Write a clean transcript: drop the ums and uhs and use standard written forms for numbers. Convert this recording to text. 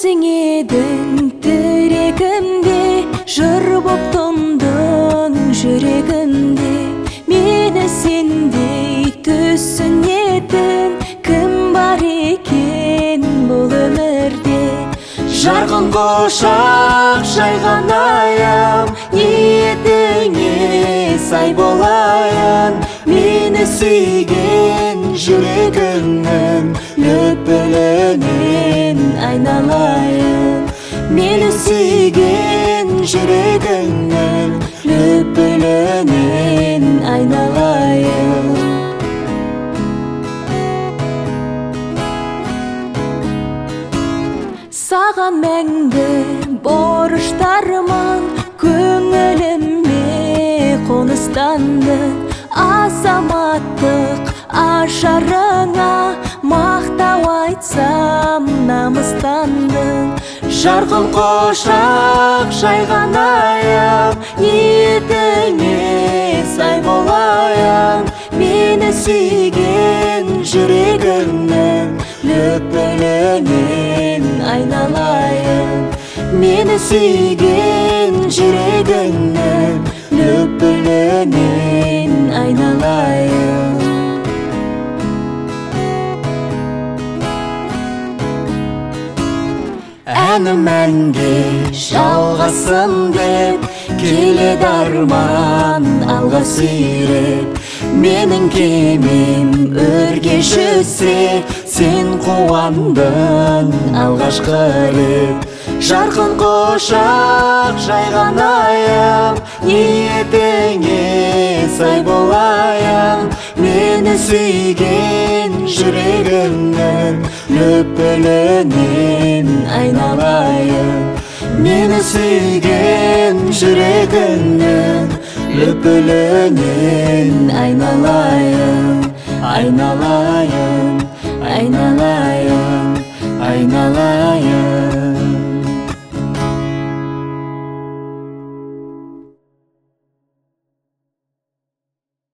сиңедің тірегімде, жыр боп тоңдың жүрегімде. Мені сендей түсінетін кім бар екен бұл өмірде? Жарқын құшақ жайған айым, ниетіңе сай болайын. Мені сүйген жүрегіңнің лүпілінен айналайын. Мені сүйген жүрегіңнің лүпілінен айналайын. Саған мәңгі борыштармын, көңіліме қоныстандың. Азаматтық ажарыңа мақтау айтсам намыстандың. Жарқын құшақ жайған айым, ниетіңе сай болайын. Мені сүйген жүрегіңнің лүпілінен айналайын. Мені сүйген жүрегіңнің лүпілінен айналайын. Әнім әнге жалғасын деп, келеді арман алға сүйреп. Менің кемем өрге жүзсе, сен қуандың алғашқы рет. Жарқын құшақ жайған айым, ниетіңе сай болайын. Мені сүйген жүрегіңнің лүпілінен айналайын. Мені сүйген жүрегіңнің лүпілінен айналайын. Айналайын, айналайын, айналайын.